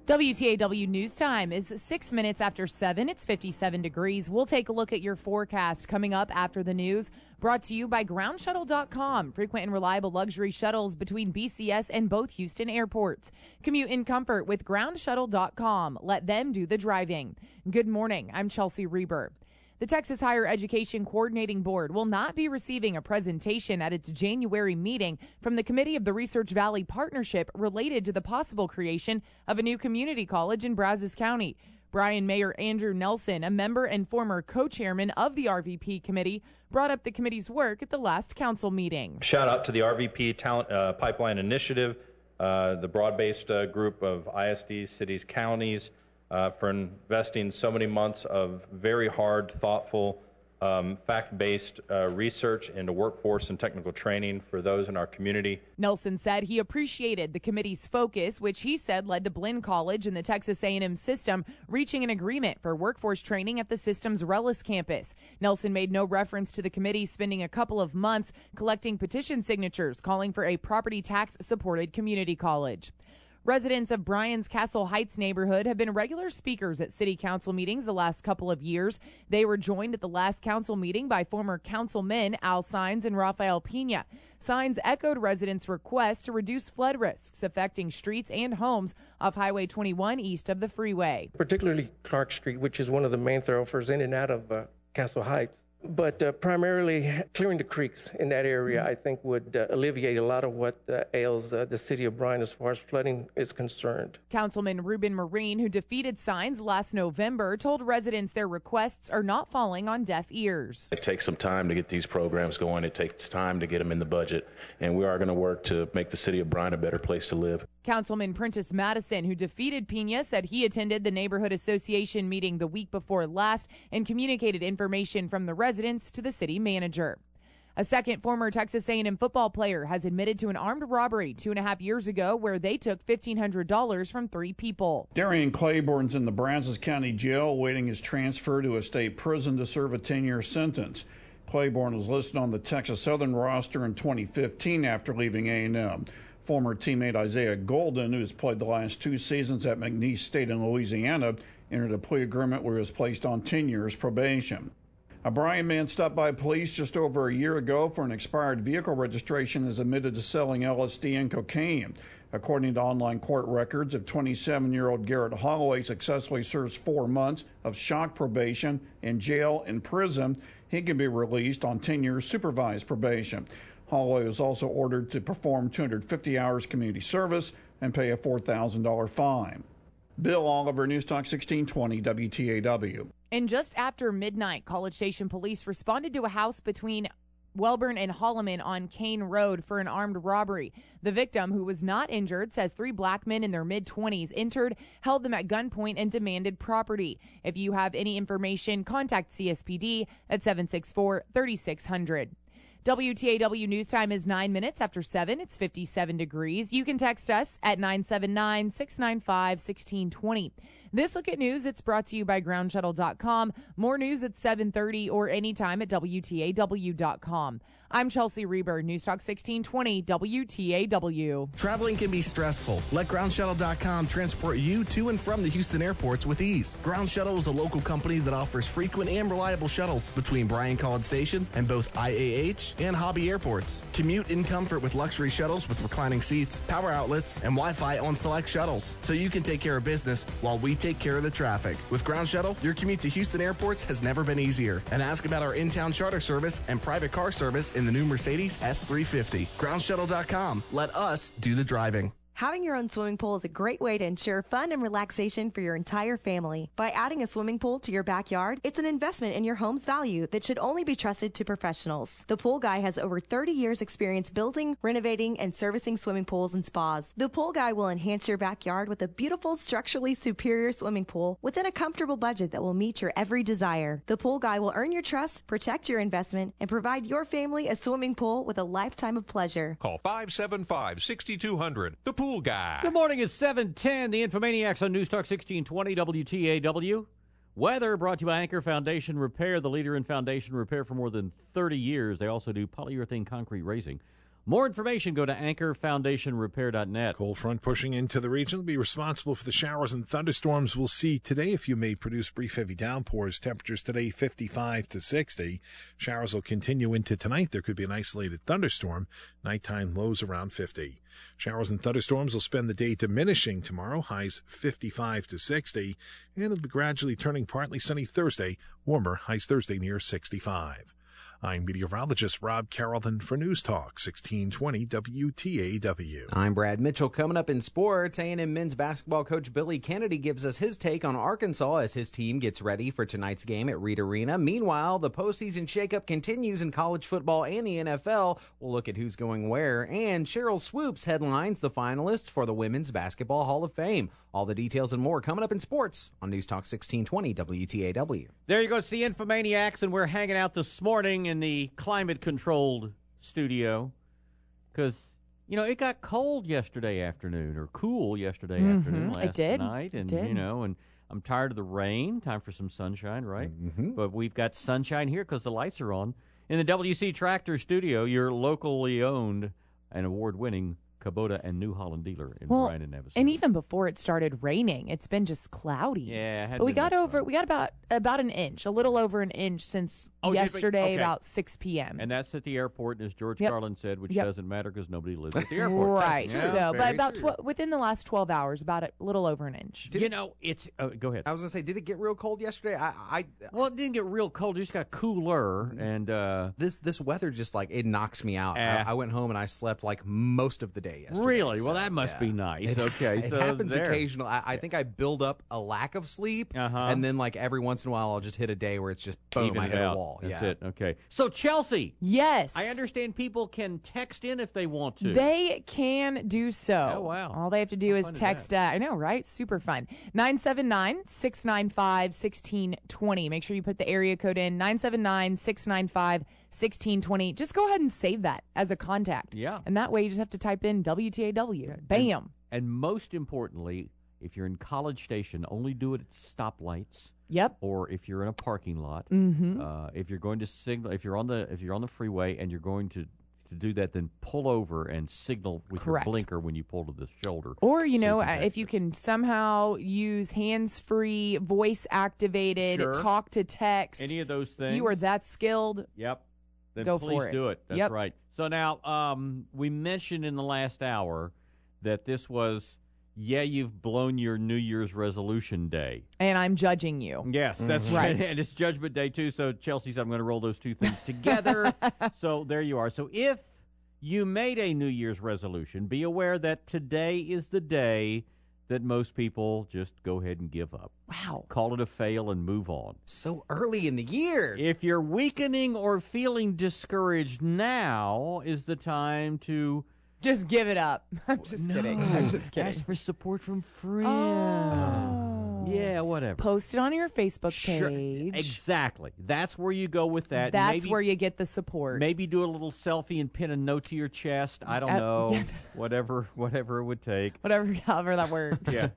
WTAW News Time is 6 minutes after 7. It's 57 degrees. We'll take a look at your forecast coming up after the news. Brought to you by GroundShuttle.com. Frequent and reliable luxury shuttles between BCS and both Houston airports. Commute in comfort with GroundShuttle.com. Let them do the driving. Good morning. I'm Chelsea Reber. The Texas Higher Education Coordinating Board will not be receiving a presentation at its January meeting from the Committee of the Research Valley Partnership related to the possible creation of a new community college in Brazos County. Bryan Mayor Andrew Nelson, a member and former co-chairman of the RVP committee, brought up the committee's work at the last council meeting. Shout out to the RVP Talent Pipeline Initiative, the broad-based group of ISDs, cities, counties, for investing so many months of very hard, thoughtful, fact-based research into workforce and technical training for those in our community. Nelson said he appreciated the committee's focus, which he said led to Blinn College and the Texas A&M system reaching an agreement for workforce training at the system's Rellis campus. Nelson made no reference to the committee spending a couple of months collecting petition signatures calling for a property tax-supported community college. Residents of Bryan's Castle Heights neighborhood have been regular speakers at city council meetings the last couple of years. They were joined at the last council meeting by former councilmen Al Sines and Rafael Pena. Sines echoed residents' requests to reduce flood risks affecting streets and homes off Highway 21 east of the freeway. Particularly Clark Street, which is one of the main thoroughfares in and out of Castle Heights. But primarily clearing the creeks in that area, I think, would alleviate a lot of what ails the city of Bryan as far as flooding is concerned. Councilman Ruben Marine, who defeated Sines last November, told residents their requests are not falling on deaf ears. It takes some time to get these programs going. It takes time to get them in the budget, and we are going to work to make the city of Bryan a better place to live. Councilman Prentice Madison, who defeated Pena, said he attended the neighborhood association meeting the week before last and communicated information from the residents to the city manager. A second former Texas A&M football player has admitted to an armed robbery 2.5 years ago where they took $1,500 from 3 people. Darian Claiborne's in the Brazos County Jail awaiting his transfer to a state prison to serve a 10-year sentence. Claiborne was listed on the Texas Southern roster in 2015 after leaving A&M. Former teammate Isaiah Golden, who has played the last 2 seasons at McNeese State in Louisiana, entered a plea agreement where he was placed on 10 years probation. A Bryan man stopped by police just over a year ago for an expired vehicle registration is admitted to selling LSD and cocaine. According to online court records, if 27-year-old Garrett Holloway successfully serves 4 months of shock probation in jail and prison, he can be released on 10 years supervised probation. Holloway was also ordered to perform 250 hours community service and pay a $4,000 fine. Bill Oliver, News Talk 1620 WTAW. And just after midnight, College Station police responded to a house between Welburn and Holloman on Kane Road for an armed robbery. The victim, who was not injured, says 3 black men in their mid-20s entered, held them at gunpoint, and demanded property. If you have any information, contact CSPD at 764-3600. WTAW News Time is 9 minutes after 7. It's 57 degrees. You can text us at 979-695-1620. This look at news, it's brought to you by GroundShuttle.com. More news at 7:30 or anytime at WTAW.com. I'm Chelsea Reber, News Talk 1620 WTAW. Traveling can be stressful. Let GroundShuttle.com transport you to and from the Houston airports with ease. Ground Shuttle is a local company that offers frequent and reliable shuttles between Bryan College Station and both IAH and Hobby airports. Commute in comfort with luxury shuttles with reclining seats, power outlets, and Wi-Fi on select shuttles, so you can take care of business while we take care of the traffic. With Ground Shuttle, your commute to Houston airports has never been easier. And ask about our in-town charter service and private car service in the new Mercedes S350. GroundShuttle.com. Let us do the driving. Having your own swimming pool is a great way to ensure fun and relaxation for your entire family. By adding a swimming pool to your backyard, it's an investment in your home's value that should only be trusted to professionals. The Pool Guy has over 30 years experience building, renovating, and servicing swimming pools and spas. The Pool Guy will enhance your backyard with a beautiful, structurally superior swimming pool within a comfortable budget that will meet your every desire. The Pool Guy will earn your trust, protect your investment, and provide your family a swimming pool with a lifetime of pleasure. Call 575-6200. The Pool Guy. Good morning. It's 7:10. The Infomaniacs on News Talk 1620 WTAW. Weather brought to you by Anchor Foundation Repair, the leader in foundation repair for more than 30 years. They also do polyurethane concrete raising. More information, go to anchorfoundationrepair.net. Cold front pushing into the region will be responsible for the showers and thunderstorms we'll see today. A few may produce brief heavy downpours. Temperatures today 55 to 60. Showers will continue into tonight. There could be an isolated thunderstorm. Nighttime lows around 50. Showers and thunderstorms will spend the day diminishing tomorrow. Highs 55 to 60. And it'll be gradually turning partly sunny Thursday. Warmer highs Thursday near 65. I'm meteorologist Rob Carrollton for News Talk 1620 WTAW. I'm Brad Mitchell. Coming up in sports, A&M men's basketball coach Billy Kennedy gives us his take on Arkansas as his team gets ready for tonight's game at Reed Arena. Meanwhile, the postseason shakeup continues in college football and the NFL. We'll look at who's going where, and Cheryl Swoops headlines the finalists for the Women's Basketball Hall of Fame. All the details and more coming up in sports on News Talk 1620 WTAW. There you go. It's the Infomaniacs, and we're hanging out this morning in the climate-controlled studio because, it got cold yesterday afternoon, or cool yesterday afternoon last night. And, and I'm tired of the rain. Time for some sunshine, right? Mm-hmm. But we've got sunshine here because the lights are on. In the WC Tractor studio, your locally owned and award-winning Kubota and New Holland dealer in Bryan and Nevis. And even before it started raining, it's been just cloudy. Yeah, but we got about an inch, a little over an inch since yesterday, about 6 p.m. And that's at the airport, as George Carlin said, which doesn't matter because nobody lives at the airport. Right. So, but about within the last 12 hours, about a little over an inch. It's go ahead. I was going to say, did it get real cold yesterday? Well, it didn't get real cold. It just got cooler. And this weather just it knocks me out. I went home and I slept most of the day yesterday. Really? Well, that must be nice. It happens occasionally. I think I build up a lack of sleep, and then every once in a while I'll just hit a day where it's just boom, I hit a wall. That's it. Okay. So Chelsea. Yes. I understand people can text in if they want to. They can do so. Oh, wow. All they have to do is text. I know, right? Super fun. 979-695-1620. Make sure you put the area code in. 979-695-1620. Just go ahead and save that as a contact. Yeah. And that way you just have to type in WTAW. Yeah. Bam. And most importantly, if you're in College Station, only do it at stoplights. Yep. Or if you're in a parking lot. Mm-hmm. If you're going to signal, if you're on the freeway and you're going to do that, then pull over and signal with your blinker when you pull to the shoulder. Or, if you can somehow use hands-free, voice-activated, talk to text. Any of those things. You are that skilled. Yep. Then go please for it. do it. That's right. So now, we mentioned in the last hour that this was, you've blown your New Year's resolution day. And I'm judging you. Yes, that's right. And it's Judgment Day, too. So Chelsea said I'm going to roll those two things together. So there you are. So if you made a New Year's resolution, be aware that today is the day that most people just go ahead and give up. Wow. Call it a fail and move on. So early in the year. If you're weakening or feeling discouraged, now is the time to just give it up. I'm just kidding. I'm just kidding. Ask for support from friends. Oh. Yeah, whatever. Post it on your Facebook page. Sure. Exactly. That's where you go with that. That's where you get the support. Maybe do a little selfie and pin a note to your chest. I don't know. Whatever it would take. However that works. Yeah.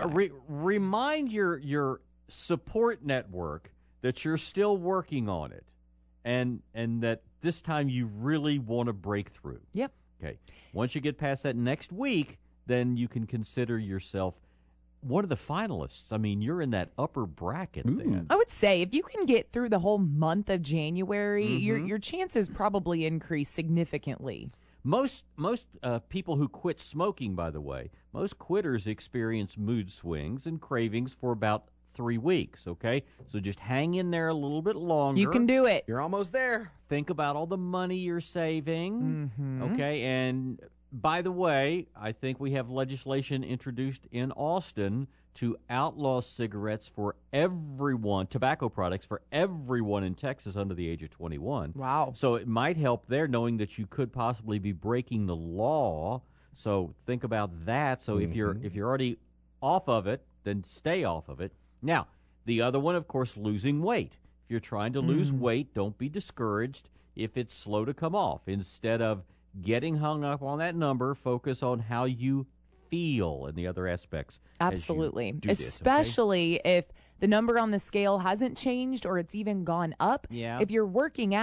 Remind your support network that you're still working on it, and that this time you really want to break through. Yep. Okay. Once you get past that next week, then you can consider yourself one of the finalists. I mean, you're in that upper bracket then. I would say if you can get through the whole month of January, your chances probably increase significantly. Most people who quit smoking, by the way, most quitters experience mood swings and cravings for about 3 weeks, okay? So just hang in there a little bit longer. You can do it. You're almost there. Think about all the money you're saving, okay? And by the way, I think we have legislation introduced in Austin to outlaw cigarettes for everyone, tobacco products for everyone in Texas under the age of 21. Wow. So it might help there knowing that you could possibly be breaking the law. So think about that. So if you're already off of it, then stay off of it. Now, the other one, of course, losing weight. If you're trying to lose weight, don't be discouraged if it's slow to come off. Instead of getting hung up on that number, focus on how you feel and the other aspects. Absolutely. Especially if the number on the scale hasn't changed or it's even gone up. Yeah. If you're working out,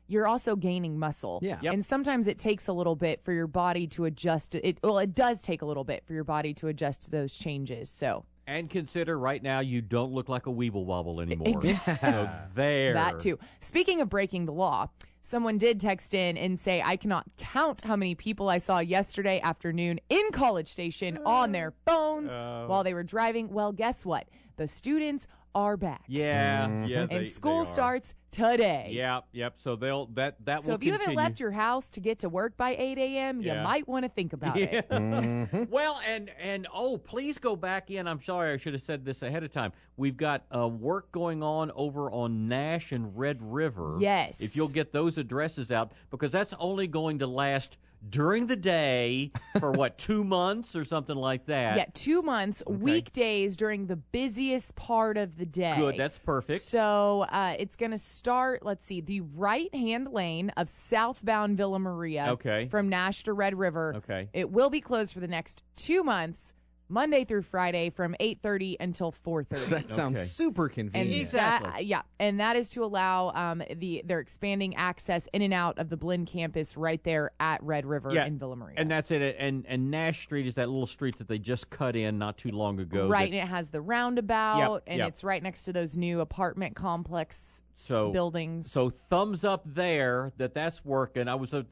you're also gaining muscle. Yeah. Yep. And sometimes it takes a little bit for your body to adjust. It does take a little bit for your body to adjust to those changes. So. And consider right now you don't look like a weeble wobble anymore. So there. That too. Speaking of breaking the law, someone did text in and say, I cannot count how many people I saw yesterday afternoon in College Station on their phones while they were driving. Well, guess what? The students are back. Yeah, yeah. And they school are. starts today. Yep. So that So will if you haven't continue. left your house to get to work by 8 a.m., you Yeah. might want to think about it. Well, and please go back in. I'm sorry, I should have said this ahead of time. We've got work going on over on Nash and Red River. Yes. If you'll get those addresses out, because that's only going to last during the day for 2 months or something like that. Yeah, 2 months, weekdays during the busiest part of the day. Good, that's perfect. So it's going to start, let's see, the right-hand lane of southbound Villa Maria Okay. from Nash to Red River. Okay. It will be closed for the next 2 months, Monday through Friday from 8:30 until 4:30. That sounds super And convenient. Exactly. and that is to allow they're expanding access in and out of the Blinn campus right there at Red River in Villa Maria. And that's it. And Nash Street is that little street that they just cut in not too long ago. Right, and it has the roundabout, and yep. it's right next to those new apartment complex buildings. So thumbs up there that's working. I was at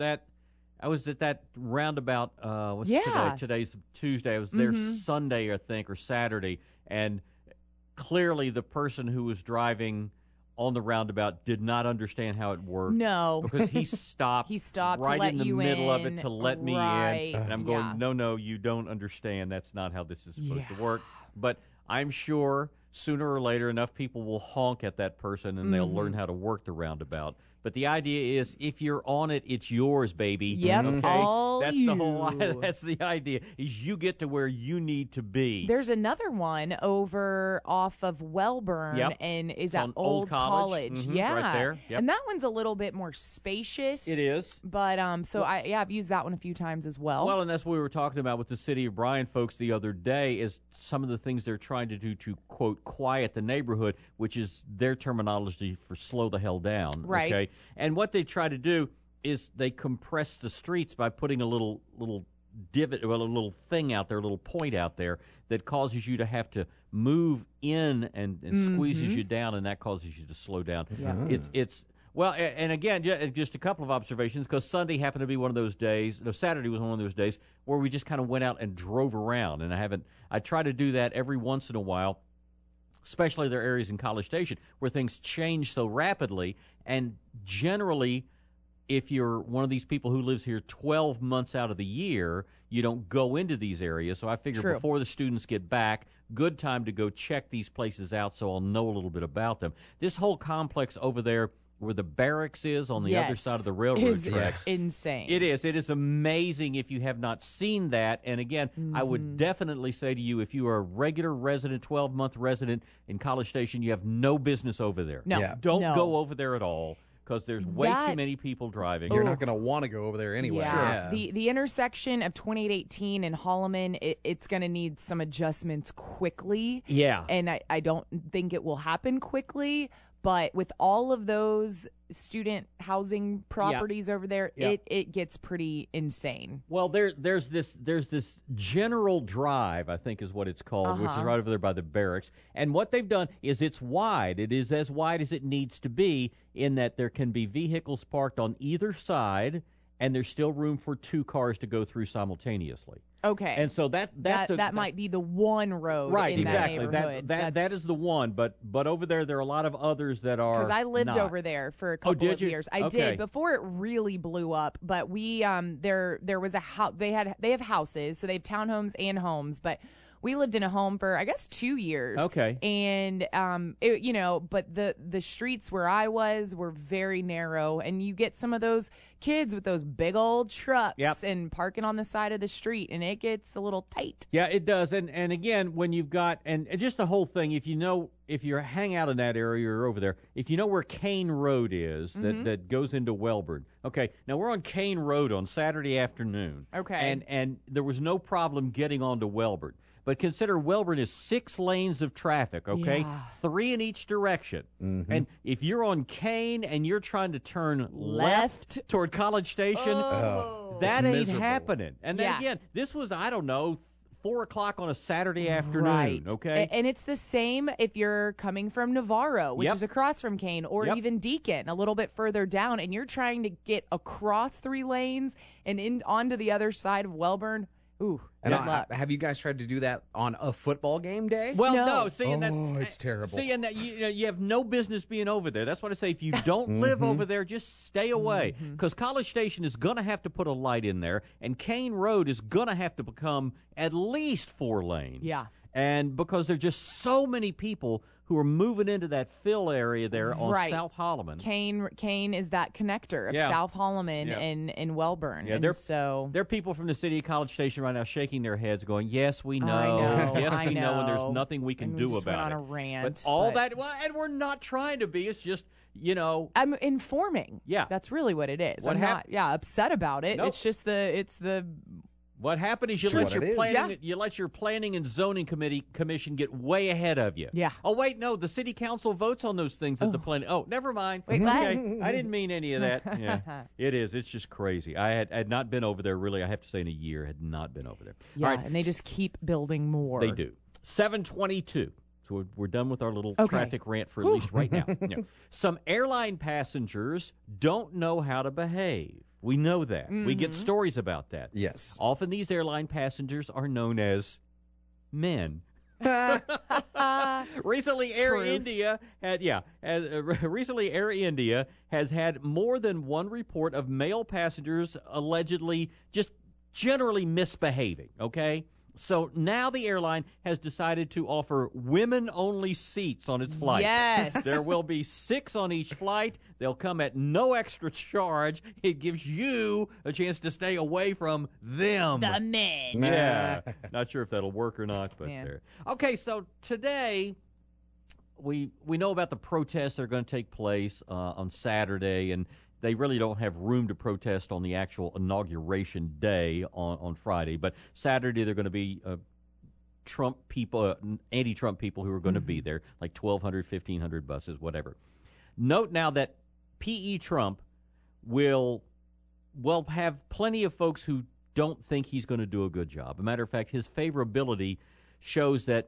that roundabout. What's today? Today's Tuesday. I was there Sunday, I think, or Saturday, and clearly the person who was driving on the roundabout did not understand how it worked. No, because he stopped. He stopped right to let in the you middle of in. it to let me Right. in, and I'm going, Yeah. no, you don't understand. That's not how this is supposed to work. But I'm sure sooner or later enough people will honk at that person and they'll learn how to work the roundabout. But the idea is, if you're on it, it's yours, baby. Yep, Okay? all That's you. the whole. That's the idea. Is you get to where you need to be. There's another one over off of Wellburn, Yep. and is It's that on Old College. Mhm, Yeah, right there. Yep. And that one's a little bit more spacious. It is. But I've used that one a few times as well. Well, and that's what we were talking about with the City of Bryan folks the other day, is some of the things they're trying to do to, quote, quiet the neighborhood, which is their terminology for slow the hell down. Right. Okay. And what they try to do is they compress the streets by putting a little divot, well, a little thing out there, a little point out there that causes you to have to move in and squeezes you down, and that causes you to slow down. Yeah. It's well, and again, just a couple of observations, because Sunday happened to be one of those days. No, Saturday was one of those days where we just kind of went out and drove around, and I try to do that every once in a while. Especially there are areas in College Station where things change so rapidly, and generally, if you're one of these people who lives here 12 months out of the year, you don't go into these areas. So I figure True. before the students get back, good time to go check these places out so I'll know a little bit about them. This whole complex over there where the barracks is on the other side of the railroad is tracks. insane. It is. It is amazing if you have not seen that. And again, I would definitely say to you, if you are a regular resident, 12-month resident in College Station, you have no business over there. No. Yeah. Don't No. go over there at all, because there's way too many people driving. You're not going to want to go over there anyway. Yeah. The intersection of 2818 and Holloman, it's going to need some adjustments quickly. Yeah. And I don't think it will happen quickly, but with all of those student housing properties over there, it gets pretty insane. Well, there's this general drive, I think is what it's called, which is right over there by the barracks. And what they've done is it's wide. It is as wide as it needs to be, in that there can be vehicles parked on either side, and there's still room for two cars to go through simultaneously. Okay. And so that might be the one road right, in exactly. that neighborhood. That is the one, but over there are a lot of others that are. Because I lived not. over there for a couple did of you? years. I Okay. did before it really blew up. But we there was a house. They have houses, so they have townhomes and homes. But we lived in a home for, I guess, 2 years. Okay. And but the streets where I was were very narrow, and you get some of those kids with those big old trucks Yep. and parking on the side of the street, and it gets a little tight. Yeah, it does. And again, when you've got, and just the whole thing, if you hang out in that area or over there, if you know where Kane Road is, that goes into Wellborn. Okay, now we're on Kane Road on Saturday afternoon. Okay. And there was no problem getting onto Wellborn. But consider Wellborn is 6 lanes of traffic, okay? Yeah. 3 in each direction. And if you're on Kane and you're trying to turn Left. toward College Station, that ain't happening. And then Yeah. again, this was, I don't know, 4 o'clock on a Saturday afternoon, Right. okay? And it's the same if you're coming from Navarro, which Yep. is across from Kane, or Yep. even Deacon, a little bit further down, and you're trying to get across 3 lanes and onto the other side of Wellborn. Ooh, And good luck. have you guys tried to do that on a football game day? Well, No. no. See, and that's, it's terrible. See, and that you have no business being over there. That's what I say. If you don't live over there, just stay away. Because College Station is going to have to put a light in there, and Kane Road is going to have to become at least 4 lanes. Yeah. And because there's just so many people who are moving into that fill area there on Right. South Holloman. Kane is that connector of Yeah. South Holloman Yeah. and Wellborn. Yeah, and so there are people from the city of College Station right now shaking their heads, going, "Yes, we know. I know, Yes, I we know, and know. there's nothing we can And we do just about went it." on a rant, but all but- that, well, and we're not trying to be. It's just, I'm informing. Yeah. That's really what it is. What I'm not upset about it. Nope. It's just the What happened is you True. let What your it is. planning, you let your planning and zoning commission get way ahead of you. Yeah. Oh wait, no, the city council votes on those things at the planning. Oh, never mind. Wait, what? okay, I didn't mean any of that. Yeah, it is. It's just crazy. I had not been over there really. I have to say in a year, had not been over there. Yeah, All right, and they just keep building more. they do. 7:22. So we're done with our little Okay. traffic rant for at least right now. Yeah. Some airline passengers don't know how to behave. We know that. We get stories about that. Yes. Often these airline passengers are known as men. Recently, Air Truth. India has had more than one report of male passengers allegedly just generally misbehaving, okay? So now the airline has decided to offer women-only seats on its flights. Yes. There will be 6 on each flight. They'll come at no extra charge. It gives you a chance to stay away from them. The men. Yeah. Not sure if that'll work or not, but Yeah. there. Okay, so today we know about the protests that are going to take place on Saturday, and they really don't have room to protest on the actual inauguration day on Friday. But Saturday, they're going to be Trump people, anti-Trump people who are going to be there, like 1,200, 1,500 buses, whatever. Note now that P.E. Trump will have plenty of folks who don't think he's going to do a good job. As a matter of fact, his favorability shows that,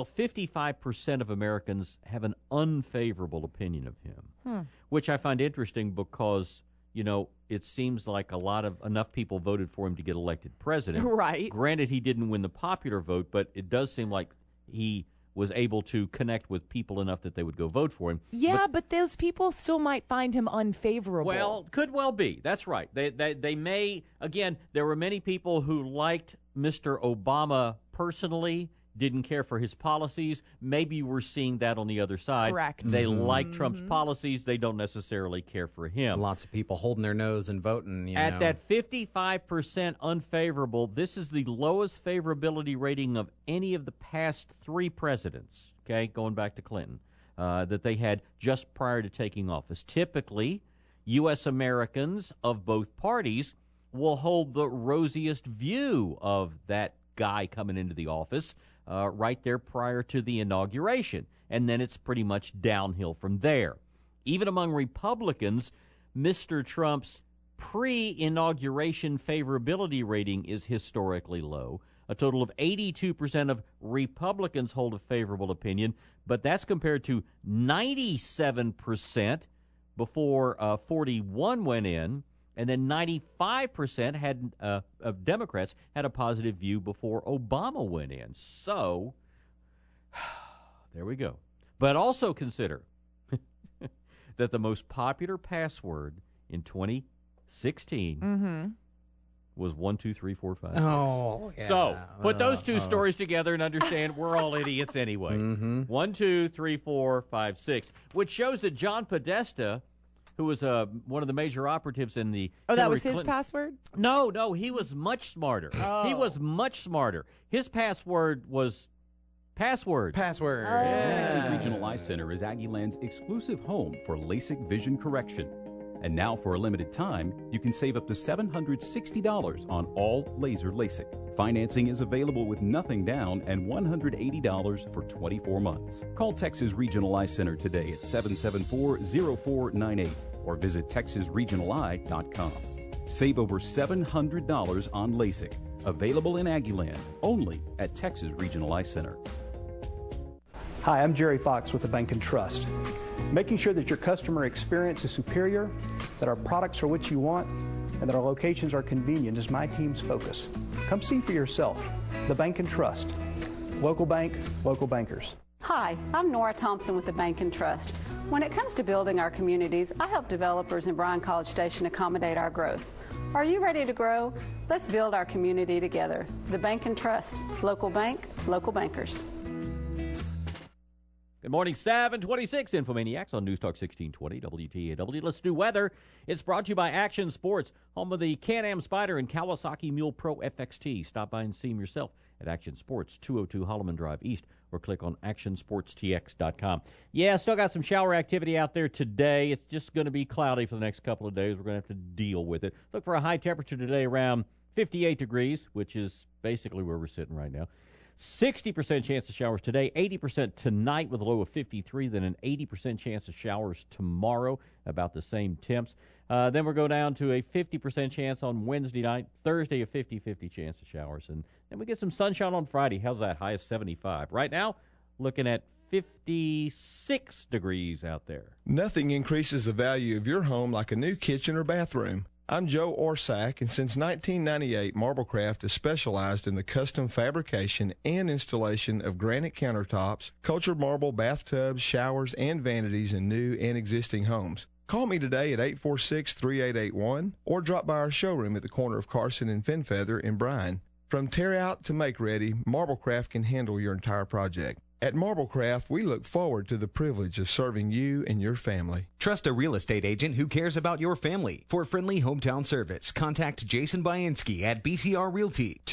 55% of Americans have an unfavorable opinion of him, which I find interesting because, it seems like enough people voted for him to get elected president. Right. Granted, he didn't win the popular vote, but it does seem like he was able to connect with people enough that they would go vote for him. Yeah, but those people still might find him unfavorable. Well, could well be. That's right. They may, again, there were many people who liked Mr. Obama personally, didn't care for his policies. Maybe we're seeing that on the other side. Correct. They like Trump's policies. They don't necessarily care for him. Lots of people holding their nose and voting. At that 55% unfavorable, this is the lowest favorability rating of any of the past 3 presidents, okay, going back to Clinton, that they had just prior to taking office. Typically, U.S. Americans of both parties will hold the rosiest view of that guy coming into the office right there prior to the inauguration. And then it's pretty much downhill from there. Even among Republicans, Mr. Trump's pre-inauguration favorability rating is historically low. A total of 82% of Republicans hold a favorable opinion, but that's compared to 97% before 41 went in. And then 95% of Democrats had a positive view before Obama went in. So, there we go. But also consider that the most popular password in 2016 was 1, 2, 3, 4, 5, 6. Oh, yeah. So, put those two stories together and understand we're all idiots anyway. 1, 2, 3, 4, 5, 6. Which shows that John Podesta who was one of the major operatives in the Oh, that Hillary was his Clinton. password? No, he was much smarter. Oh. He was much smarter. His password was password. Password. Texas Regional Eye Center is Aggieland's exclusive home for LASIK vision correction. And now, for a limited time, you can save up to $760 on all laser LASIK. Financing is available with nothing down and $180 for 24 months. Call Texas Regional Eye Center today at 774-0498 or visit texasregionaleye.com. Save over $700 on LASIK. Available in Aggieland, only at Texas Regional Eye Center. Hi, I'm Jerry Fox with the Bank and Trust. Making sure that your customer experience is superior, that our products are what you want, and that our locations are convenient is my team's focus. Come see for yourself. The Bank and Trust. Local bank, local bankers. Hi, I'm Nora Thompson with the Bank and Trust. When it comes to building our communities, I help developers in Bryan College Station accommodate our growth. Are you ready to grow? Let's build our community together. The Bank and Trust. Local bank, local bankers. Good morning, 726 Infomaniacs on News Talk 1620 WTAW. Let's do weather. It's brought to you by Action Sports, home of the Can-Am Spyder and Kawasaki Mule Pro FXT. Stop by and see them yourself at Action Sports, 202 Holloman Drive East, or click on actionsportstx.com. Yeah, still got some shower activity out there today. It's just going to be cloudy for the next couple of days. We're going to have to deal with it. Look for a high temperature today around 58 degrees, which is basically where we're sitting right now. 60% chance of showers today, 80% tonight with a low of 53, then an 80% chance of showers tomorrow, about the same temps. Then we'll go down to a 50% chance on Wednesday night, Thursday a 50-50 chance of showers, and then we get some sunshine on Friday. How's that? High of 75. Right now, looking at 56 degrees out there. Nothing increases the value of your home like a new kitchen or bathroom. I'm Joe Orsack, and since 1998, Marblecraft has specialized in the custom fabrication and installation of granite countertops, cultured marble bathtubs, showers, and vanities in new and existing homes. Call me today at 846-3881 or drop by our showroom at the corner of Carson and Fenfeather in Bryan. From tear out to make ready, Marblecraft can handle your entire project. At Marblecraft, we look forward to the privilege of serving you and your family. Trust a real estate agent who cares about your family. For friendly hometown service, contact Jason Bainski at BCR Realty,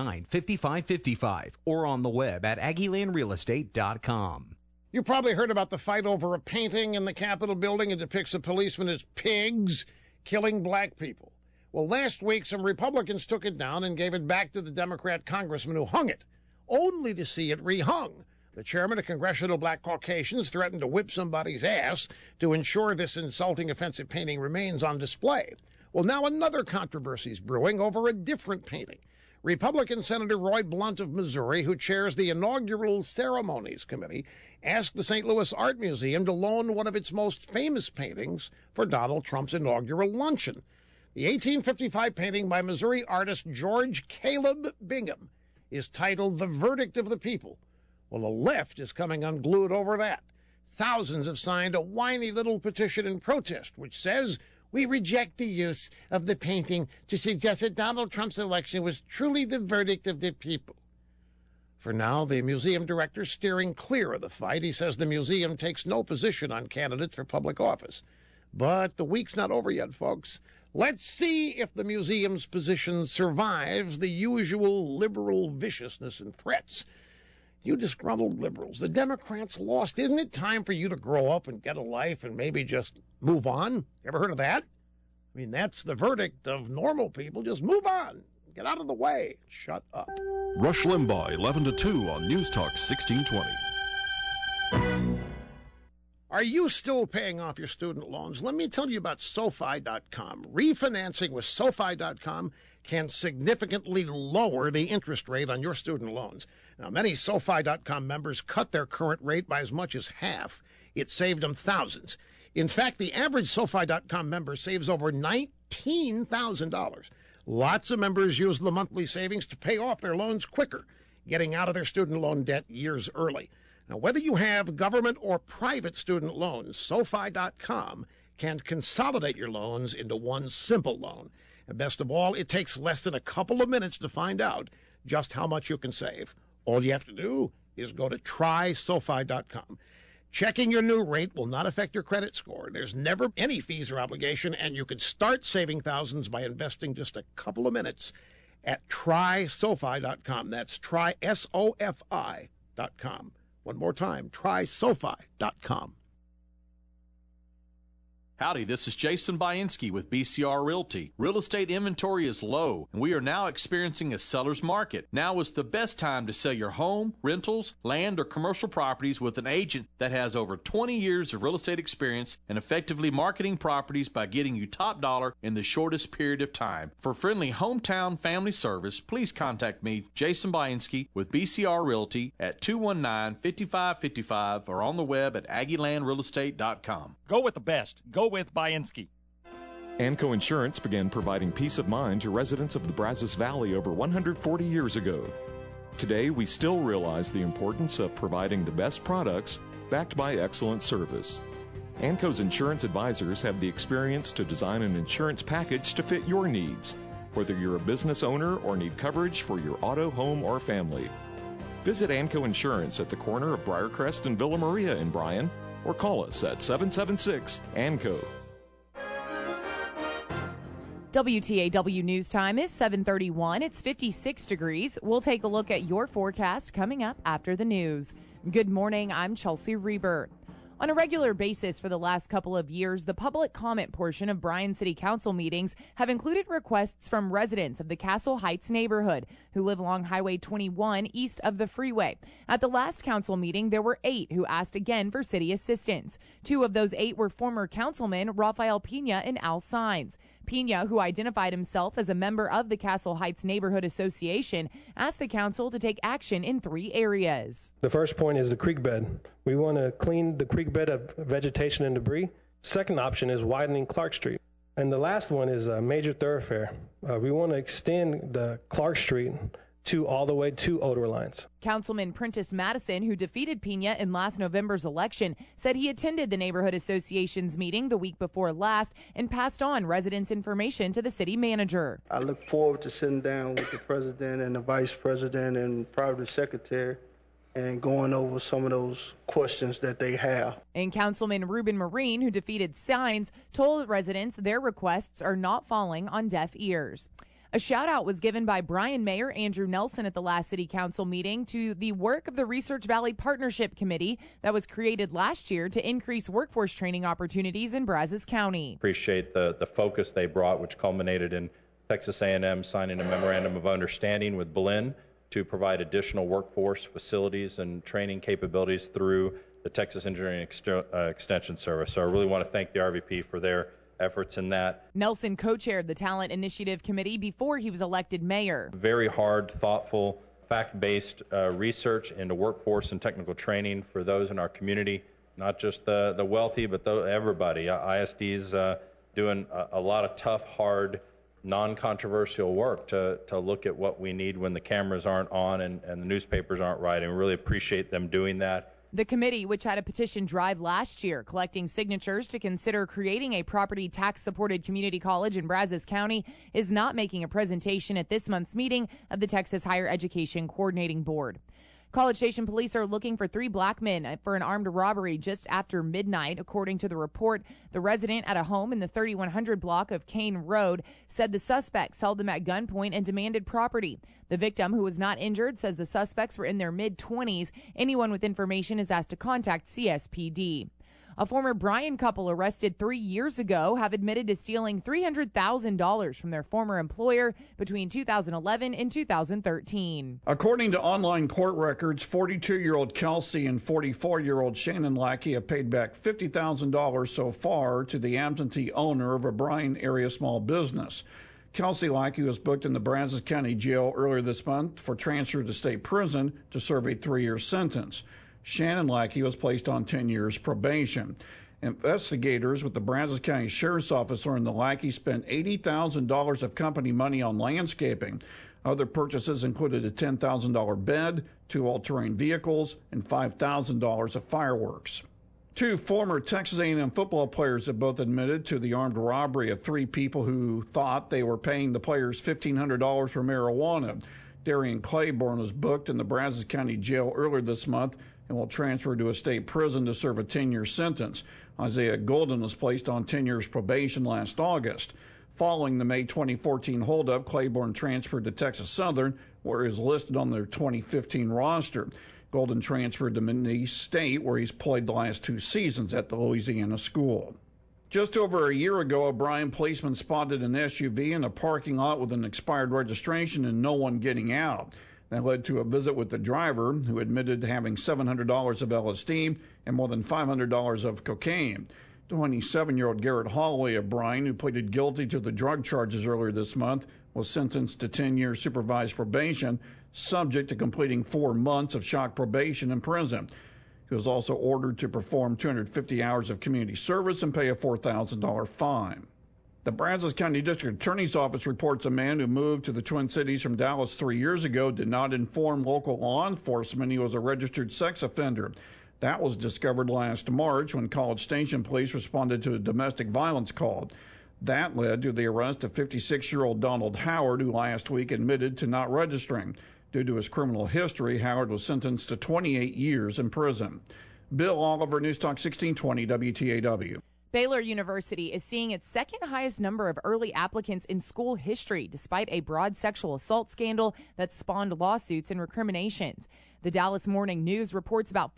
219-5555, or on the web at AggielandRealEstate.com. You probably heard about the fight over a painting in the Capitol building that depicts a policeman as pigs killing black people. Well, last week, some Republicans took it down and gave it back to the Democrat congressman who hung it, only to see it rehung. The chairman of Congressional Black Caucasians threatened to whip somebody's ass to ensure this insulting, offensive painting remains on display. Well, now another controversy is brewing over a different painting. Republican Senator Roy Blunt of Missouri, who chairs the Inaugural Ceremonies Committee, asked the St. Louis Art Museum to loan one of its most famous paintings for Donald Trump's inaugural luncheon. The 1855 painting by Missouri artist George Caleb Bingham is titled The Verdict of the People. Well, the left is coming unglued over that. Thousands have signed a whiny little petition in protest, which says, "We reject the use of the painting to suggest that Donald Trump's election was truly the verdict of the people." For now, the museum director's steering clear of the fight. He says the museum takes no position on candidates for public office. But the week's not over yet, folks. Let's see if the museum's position survives the usual liberal viciousness and threats. You disgruntled liberals, the Democrats lost. Isn't it time for you to grow up and get a life and maybe just move on? Ever heard of that? I mean, that's the verdict of normal people. Just move on. Get out of the way. Shut up. Rush Limbaugh, 11 to 2 on News Talk 1620. Are you still paying off your student loans? Let me tell you about SoFi.com. Refinancing with SoFi.com can significantly lower the interest rate on your student loans. Now, many SoFi.com members cut their current rate by as much as half. It saved them thousands. In fact, the average SoFi.com member saves over $19,000. Lots of members use the monthly savings to pay off their loans quicker, getting out of their student loan debt years early. Now, whether you have government or private student loans, SoFi.com can consolidate your loans into one simple loan. And best of all, it takes less than a couple of minutes to find out just how much you can save. All you have to do is go to trySoFi.com. Checking your new rate will not affect your credit score. There's never any fees or obligation, and you could start saving thousands by investing just a couple of minutes at trysofi.com. That's trysofi.com. One more time, trysofi.com. Howdy, this is Jason Bainski with BCR Realty. Real estate inventory is low, and we are now experiencing a seller's market. Now is the best time to sell your home, rentals, land, or commercial properties with an agent that has over 20 years of real estate experience and effectively marketing properties by getting you top dollar in the shortest period of time. For friendly hometown family service, please contact me, Jason Bainski, with BCR Realty at 219-5555 or on the web at AggieLandRealEstate.com. Go with the best. Go with Bainski. Anco Insurance began providing peace of mind to residents of the Brazos Valley over 140 years ago. Today, we still realize the importance of providing the best products backed by excellent service. Anco's insurance advisors have the experience to design an insurance package to fit your needs, whether you're a business owner or need coverage for your auto, home, or family. Visit Anco Insurance at the corner of Briarcrest and Villa Maria in Bryan, or call us at 776-ANCO. WTAW News Time is 7:31. It's 56 degrees. We'll take a look at your forecast coming up after the news. Good morning. I'm Chelsea Reber. On a regular basis for the last couple of years, the public comment portion of Bryan City Council meetings have included requests from residents of the Castle Heights neighborhood who live along Highway 21 east of the freeway. At the last council meeting, there were 8 who asked again for city assistance. 2 of those 8 were former councilmen Rafael Pina and Al Saenz. Pina, who identified himself as a member of the Castle Heights Neighborhood Association, asked the council to take action in 3 areas. The first point is the creek bed. We want to clean the creek bed of vegetation and debris. Second option is widening Clark Street. And the last one is a major thoroughfare. We want to extend the Clark Street all the way to odor lines. Councilman Prentice Madison, who defeated Pina in last November's election, said he attended the Neighborhood Association's meeting the week before last and passed on residents' information to the city manager. I look forward to sitting down with the president and the vice president and probably the secretary and going over some of those questions that they have. And Councilman Ruben Marine, who defeated Saenz, told residents their requests are not falling on deaf ears. A shout out was given by Bryan Mayor Andrew Nelson at the last city council meeting to the work of the Research Valley Partnership Committee that was created last year to increase workforce training opportunities in Brazos County. Appreciate the focus they brought, which culminated in Texas A&M signing a memorandum of understanding with Berlin to provide additional workforce facilities and training capabilities through the Texas Engineering Extension Service. So I really want to thank the RVP for their efforts in that. Nelson co-chaired the Talent Initiative Committee before he was elected mayor. Very hard, thoughtful, fact-based research into workforce and technical training for those in our community, not just the wealthy, but everybody. ISD's doing a lot of tough, hard, non-controversial work to look at what we need when the cameras aren't on and the newspapers aren't writing. We really appreciate them doing that. The committee, which had a petition drive last year collecting signatures to consider creating a property tax-supported community college in Brazos County, is not making a presentation at this month's meeting of the Texas Higher Education Coordinating Board. College Station police are looking for 3 black men for an armed robbery just after midnight. According to the report, the resident at a home in the 3100 block of Kane Road said the suspects held them at gunpoint and demanded property. The victim, who was not injured, says the suspects were in their mid-20s. Anyone with information is asked to contact CSPD. A former Bryan couple arrested 3 years ago have admitted to stealing $300,000 from their former employer between 2011 and 2013. According to online court records, 42-year-old Kelsey and 44-year-old Shannon Lackey have paid back $50,000 so far to the absentee owner of a Bryan area small business. Kelsey Lackey was booked in the Brazos County Jail earlier this month for transfer to state prison to serve a 3-year sentence. Shannon Lackey was placed on 10 years probation. Investigators with the Brazos County Sheriff's Office learned the Lackey spent $80,000 of company money on landscaping. Other purchases included a $10,000 bed, 2 all-terrain vehicles, and $5,000 of fireworks. 2 former Texas A&M football players have both admitted to the armed robbery of 3 people who thought they were paying the players $1,500 for marijuana. Darian Claiborne was booked in the Brazos County Jail earlier this month. and will transfer to a state prison to serve a 10-year sentence. Isaiah Golden was placed on 10 years probation last August. Following the May 2014 holdup, Claiborne transferred to Texas Southern, where he is listed on their 2015 roster. Golden transferred to McNeese State, where he's played the last 2 seasons at the Louisiana school. Just over a year ago, a Bryan policeman spotted an SUV in a parking lot with an expired registration and no one getting out. That led to a visit with the driver, who admitted having $700 of LSD and more than $500 of cocaine. 27-year-old Garrett Holloway of Bryan, who pleaded guilty to the drug charges earlier this month, was sentenced to 10 years supervised probation, subject to completing 4 months of shock probation in prison. He was also ordered to perform 250 hours of community service and pay a $4,000 fine. The Brazos County District Attorney's Office reports a man who moved to the Twin Cities from Dallas 3 years ago did not inform local law enforcement he was a registered sex offender. That was discovered last March when College Station police responded to a domestic violence call. That led to the arrest of 56-year-old Donald Howard, who last week admitted to not registering. Due to his criminal history, Howard was sentenced to 28 years in prison. Bill Oliver, News Talk 1620 WTAW. Baylor University is seeing its second highest number of early applicants in school history, despite a broad sexual assault scandal that spawned lawsuits and recriminations. The Dallas Morning News reports about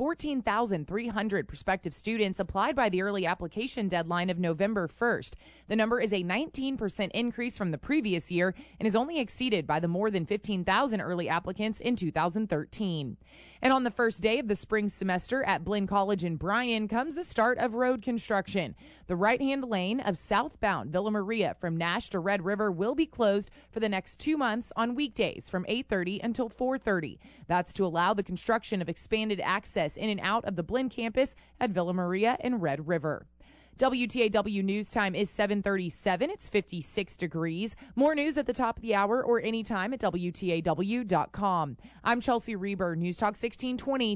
14,300 prospective students applied by the early application deadline of November 1st. The number is a 19% increase from the previous year and is only exceeded by the more than 15,000 early applicants in 2013. And on the first day of the spring semester at Blinn College in Bryan comes the start of road construction. The right-hand lane of southbound Villa Maria from Nash to Red River will be closed for the next 2 months on weekdays from 8:30 until 4:30. That's to allow the construction of expanded access in and out of the Blinn campus at Villa Maria and Red River. WTAW News Time is 7:37. It's 56 degrees. More news at the top of the hour or anytime at WTAW.com. I'm Chelsea Reber, News Talk 1620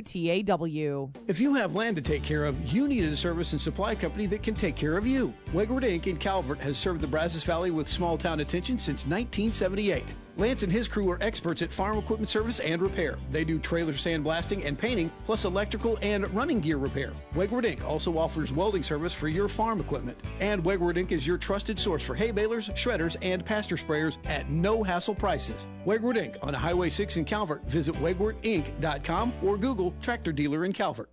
WTAW. If you have land to take care of, you need a service and supply company that can take care of you. Wegward Inc. in Calvert has served the Brazos Valley with small town attention since 1978. Lance and his crew are experts at farm equipment service and repair. They do trailer sandblasting and painting, plus electrical and running gear repair. Wegward Inc. also offers welding service for your farm equipment. And Wegward Inc. is your trusted source for hay balers, shredders, and pasture sprayers at no-hassle prices. Wegward Inc. on Highway 6 in Calvert. Visit wegwardinc.com or Google Tractor Dealer in Calvert.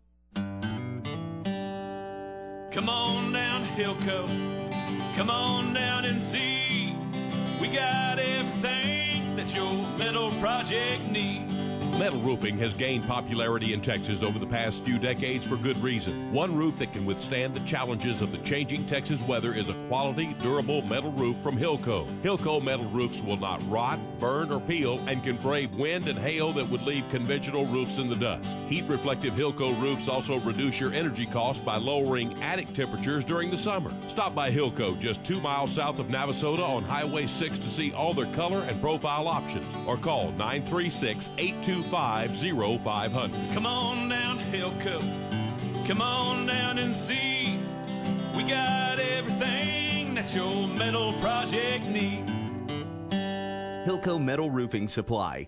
Come on down to Hilco. Come on down and see. We got everything that your metal project needs. Metal roofing has gained popularity in Texas over the past few decades for good reason. One roof that can withstand the challenges of the changing Texas weather is a quality, durable metal roof from Hilco. Hilco metal roofs will not rot, burn, or peel and can brave wind and hail that would leave conventional roofs in the dust. Heat-reflective Hilco roofs also reduce your energy costs by lowering attic temperatures during the summer. Stop by Hilco just 2 miles south of Navasota on Highway 6 to see all their color and profile options or call 936-825-0500. Come on down to Hilco. Come on down and see. We got everything that your metal project needs. Hilco Metal Roofing Supply,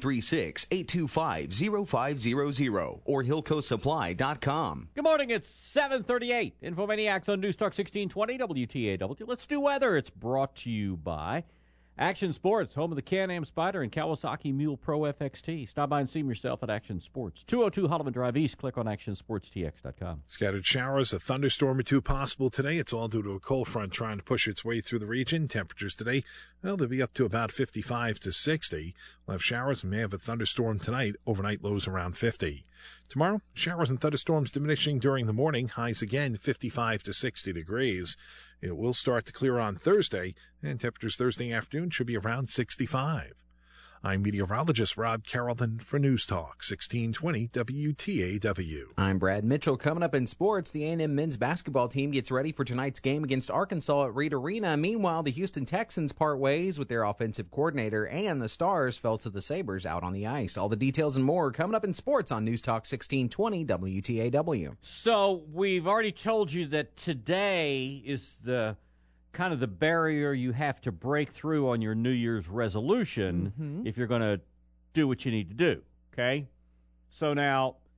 936-825-0500 or HilcoSupply.com. Good morning, it's 7:38. Infomaniacs on News Talk 1620 WTAW. Let's do weather. It's brought to you by Action Sports, home of the Can-Am Spyder and Kawasaki Mule Pro FXT. Stop by and see them yourself at Action Sports. 202 Holloman Drive East. Click on actionsportstx.com. Scattered showers, a thunderstorm or two possible today. It's all due to a cold front trying to push its way through the region. Temperatures today, well, they'll be up to about 55 to 60. We'll have showers and may have a thunderstorm tonight. Overnight lows around 50. Tomorrow, showers and thunderstorms diminishing during the morning. Highs again 55 to 60 degrees. It will start to clear on Thursday, and temperatures Thursday afternoon should be around 65. I'm meteorologist Rob Carrollton for News Talk 1620 WTAW. I'm Brad Mitchell. Coming up in sports, the A&M men's basketball team gets ready for tonight's game against Arkansas at Reed Arena. Meanwhile, the Houston Texans part ways with their offensive coordinator, and the Stars fell to the Sabres out on the ice. All the details and more coming up in sports on News Talk 1620 WTAW. So we've already told you that today is the kind of the barrier you have to break through on your New Year's resolution if you're going to do what you need to do, okay? So now,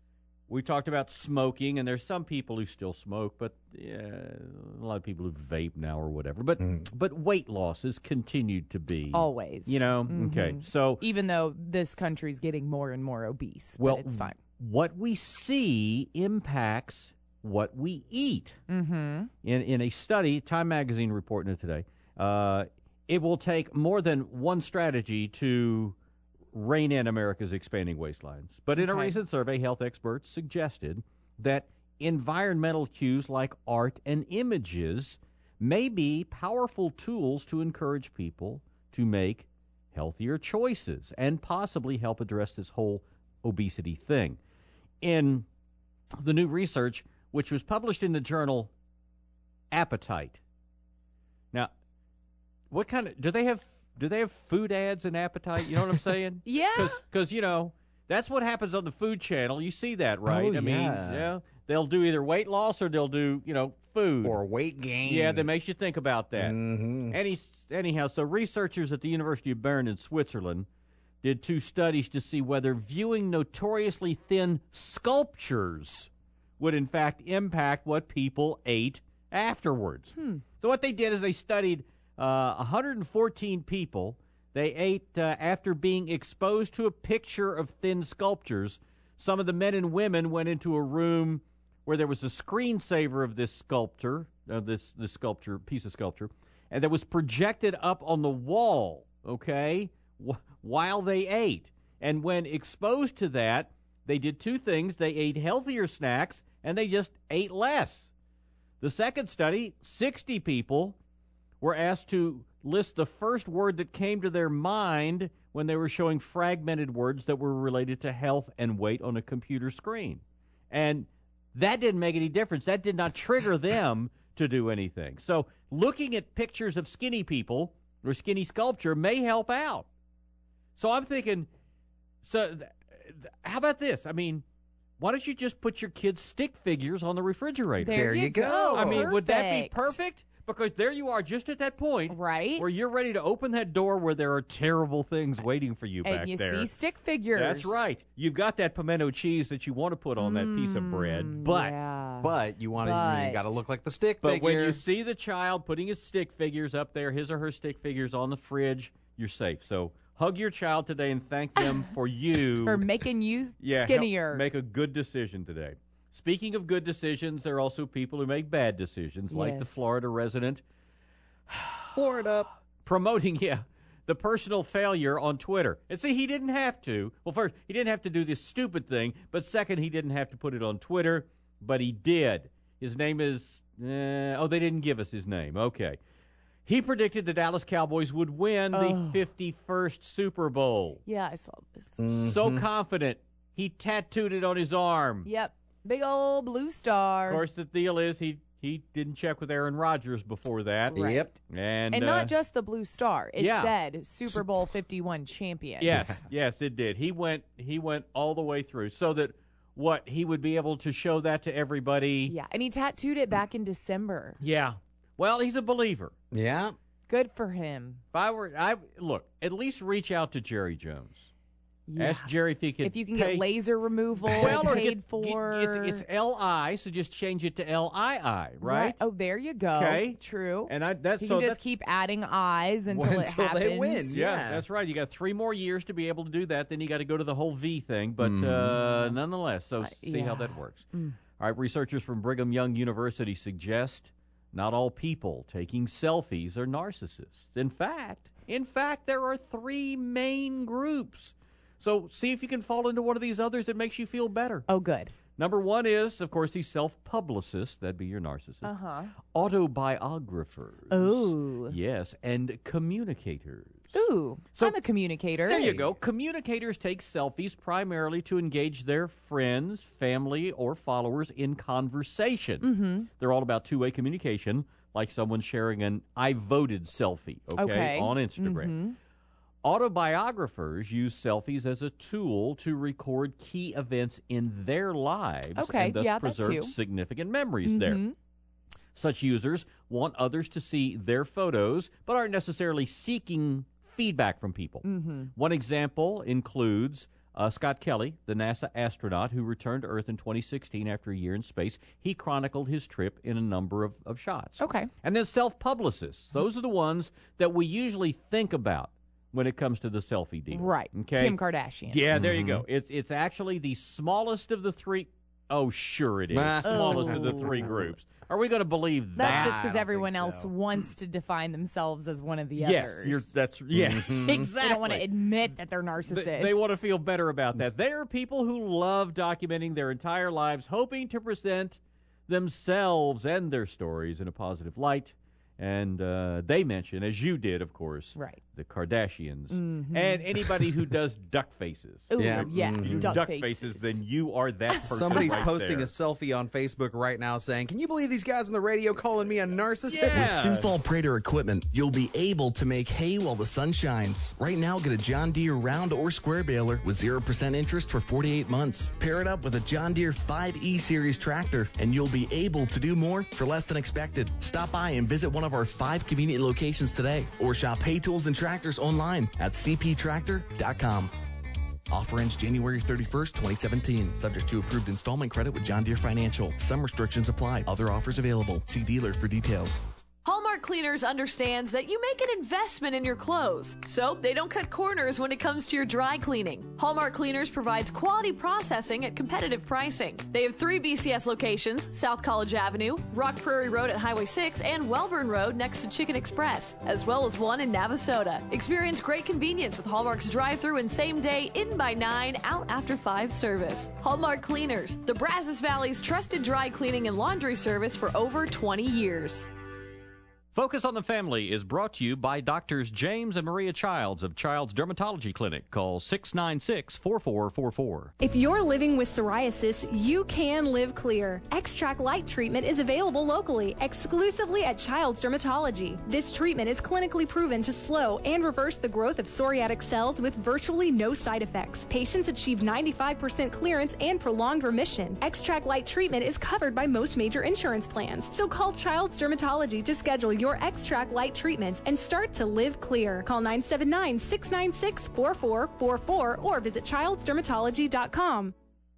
We talked about smoking, and there's some people who still smoke, but a lot of people who vape now or whatever. But weight loss has continued to be always. Okay. So even though this country's getting more and more obese, well, but it's fine. What we see impacts what we eat. Mm-hmm. In a study, Time Magazine reporting it today, it will take more than one strategy to rein in America's expanding waistlines. But in a recent survey, health experts suggested that environmental cues like art and images may be powerful tools to encourage people to make healthier choices and possibly help address this whole obesity thing. In the new research, which was published in the journal Appetite. Now, what kind of do they have food ads in Appetite? You know what I'm saying? Yeah. Because that's what happens on the Food Channel. You see that, right? Oh, I mean, they'll do either weight loss or they'll do food or weight gain. Yeah, that makes you think about that. Mm-hmm. Anyhow, so researchers at the University of Bern in Switzerland did 2 studies to see whether viewing notoriously thin sculptures would in fact impact what people ate afterwards. So what they did is they studied 114 people. They ate after being exposed to a picture of thin sculptures. Some of the men and women went into a room where there was a screensaver of this sculpture, this piece of sculpture, and that was projected up on the wall, while they ate. And when exposed to that, they did 2 things. They ate healthier snacks, and they just ate less. The second study, 60 people were asked to list the first word that came to their mind when they were showing fragmented words that were related to health and weight on a computer screen. And that didn't make any difference. That did not trigger them to do anything. So looking at pictures of skinny people or skinny sculpture may help out. So I'm thinking, how about this? I mean, why don't you just put your kids' stick figures on the refrigerator? There you go. I mean, would that be perfect? Because there you are just at that point where you're ready to open that door where there are terrible things waiting for you back there. And you see stick figures. That's right. You've got that pimento cheese that you want to put on that piece of bread. But you got to look like the stick figure. But when you see the child putting his stick figures up there, his or her stick figures on the fridge, you're safe. So hug your child today and thank them for for making you skinnier. Make a good decision today. Speaking of good decisions, there are also people who make bad decisions, like the Florida resident. Florida. Promoting, the personal failure on Twitter. And see, he didn't have to. Well, first, he didn't have to do this stupid thing, but second, he didn't have to put it on Twitter, but he did. His name is, they didn't give us his name. Okay. He predicted the Dallas Cowboys would win the 51st Super Bowl. Yeah, I saw this. Mm-hmm. So confident, he tattooed it on his arm. Yep. Big old blue star. Of course, the deal is he didn't check with Aaron Rodgers before that. Right. Yep. And not just the blue star. It said Super Bowl 51 champion. Yes, it did. He went all the way through so that he would be able to show that to everybody. Yeah, and he tattooed it back in December. Yeah. Well, he's a believer. Yeah. Good for him. Look, at least reach out to Jerry Jones. Yeah. Ask Jerry if you can get laser removal paid for. It's L-I, so just change it to L-I-I, right? Oh, there you go. Okay. True. And you can just keep adding I's until it happens. They win. Yeah, that's right. You got 3 more years to be able to do that. Then you got to go to the whole V thing. But nonetheless, so see how that works. All right, researchers from Brigham Young University suggest not all people taking selfies are narcissists. In fact, there are 3 main groups. So see if you can fall into one of these others that makes you feel better. Oh, good. Number 1 is, of course, the self-publicist. That'd be your narcissist. Uh-huh. Autobiographers. Ooh. Yes, and communicators. Ooh, so, I'm a communicator. There you go. Communicators take selfies primarily to engage their friends, family, or followers in conversation. Mm-hmm. They're all about two-way communication, like someone sharing an I voted selfie, okay. On Instagram. Mm-hmm. Autobiographers use selfies as a tool to record key events in their lives and thus preserve significant memories there. Such users want others to see their photos, but aren't necessarily seeking feedback from people. One example includes Scott Kelly, the NASA astronaut who returned to Earth in 2016 after a year in space, he chronicled his trip in a number of shots. Okay. And then self-publicists. Those are the ones that we usually think about when it comes to the selfie deal. Right. Okay? Kim Kardashian. Yeah, there you go. It's actually the smallest of the three. Oh, sure it is. Smallest of the three groups. Are we going to believe that? That's just because everyone else wants to define themselves as one of the others. Yes, exactly. They don't want to admit that they're narcissists. They want to feel better about that. There are people who love documenting their entire lives, hoping to present themselves and their stories in a positive light. And they mention, as you did, of course, right, the Kardashians and anybody who does duck faces. Ooh, yeah, you duck faces, then you are that person. Somebody's right posting there. a selfie on Facebook right now saying, "Can you believe these guys on the radio calling me a narcissist?" With Synthol Prater equipment, you'll be able to make hay while the sun shines. Right now, get a John Deere round or square baler with 0% interest for 48 months. Pair it up with a John Deere 5E Series tractor, and you'll be able to do more for less than expected. Stop by and visit one of our 5 convenient locations today, or shop hay tools and tractors online at cptractor.com. Offer ends January 31st, 2017. Subject to approved installment credit with John Deere Financial. Some restrictions apply. Other offers available. See dealer for details. Hallmark Cleaners understands that you make an investment in your clothes, so they don't cut corners when it comes to your dry cleaning. Hallmark Cleaners provides quality processing at competitive pricing. They have 3 BCS locations: South College Avenue, Rock Prairie Road at Highway 6, and Welborn Road next to Chicken Express, as well as one in Navasota. Experience great convenience with Hallmark's drive-thru and same-day in by 9, out after 5 service. Hallmark Cleaners, the Brazos Valley's trusted dry cleaning and laundry service for over 20 years. Focus on the Family is brought to you by Doctors James and Maria Childs of Childs Dermatology Clinic. Call 696-4444. If you're living with psoriasis, you can live clear. Extract Light treatment is available locally, exclusively at Childs Dermatology. This treatment is clinically proven to slow and reverse the growth of psoriatic cells with virtually no side effects. Patients achieve 95% clearance and prolonged remission. Extract Light treatment is covered by most major insurance plans. So call Childs Dermatology to schedule your Extract Light treatments and start to live clear. Call 979-696-4444 or visit childsdermatology.com.